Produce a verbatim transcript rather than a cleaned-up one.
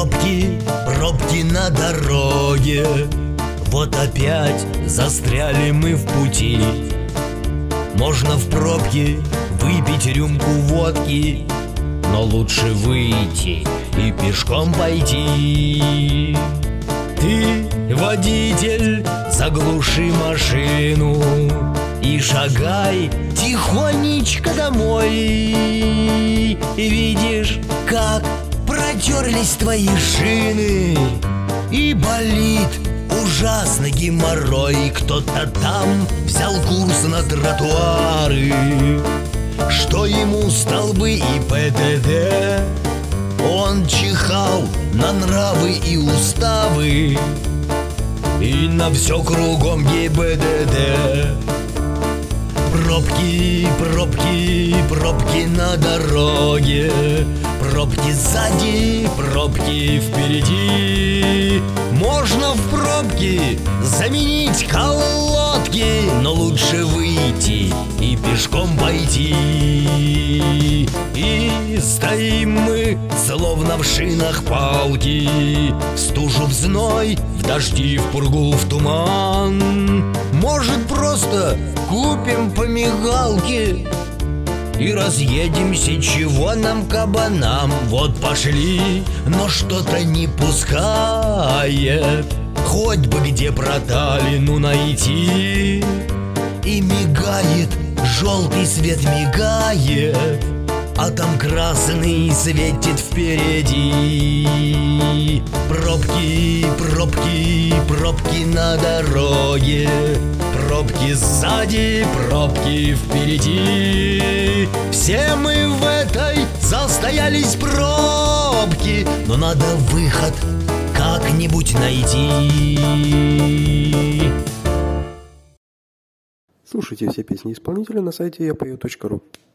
Пробки, пробки на дороге. Вот опять застряли мы в пути. Можно в пробке выпить рюмку водки, но лучше выйти и пешком пойти. Ты, водитель, заглуши машину и шагай тихонечко домой. Видишь, как протерлись твои шины, и болит ужасно геморрой. Кто-то там взял курс на тротуары. Что ему столбы и ПДД? Он чихал на нравы и уставы, и на все кругом ГИБДД. Пробки, пробки, пробки на дороге. Пробки сзади, пробки впереди. Можно в пробки заменить колодки, но лучше выйти и пешком пойти. И стоим мы, словно в шинах палки, в стужу, в зной, в дожди, в пургу, в туман. Может, просто купим по мигалке и разъедемся, чего нам, кабанам. Вот пошли, но что-то не пускает. Хоть бы где проталину найти. И мигает, желтый свет мигает, а там красный светит впереди. Пробки, пробки, пробки на дороге. Пробки сзади, пробки впереди. Все мы в этой застоялись пробке, но надо выход как-нибудь найти. Слушайте все песни исполнителя на сайте я пою точка ру.